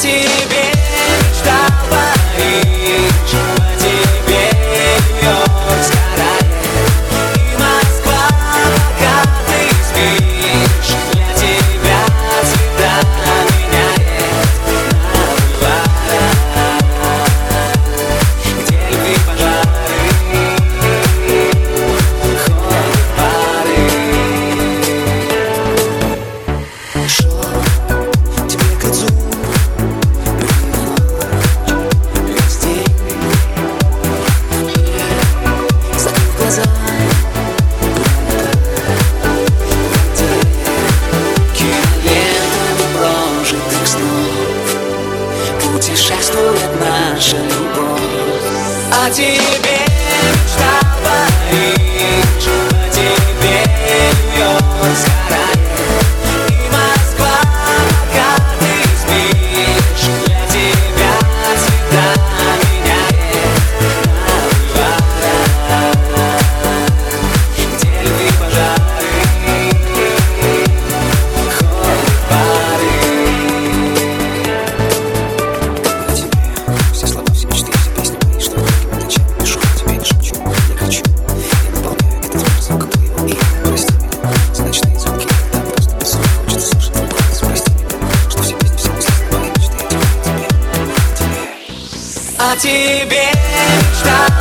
тебе мечтал Париж, по тебе Нью-Йорк сгорает, и Москва, пока ты спишь. Для тебя цвета меняет на бульварах, где львы пожары, ходят пары. Шел тебе к лицу весь день, закрыв глаза, кинолентами прожитых снов путешествует наша любовь. А тебе мечтал Париж, по тебе Нью-Йорк сгорает, и Москва, пока ты спишь. Для тебя цвета меняет на бульварах, где львы пожары, ходят пары. На тебе все слова, все мечты, все песни мои, что я ночами пишу, тебе не шепчу, я кричу. Я наполняю этот мир звуком твоего имени. Прости меня за ночные звуки, когда просто без слов хочется слышать твой голос. Прости меня, что все песни, все мысли, слова и мечты я тебе. А тебе мечтал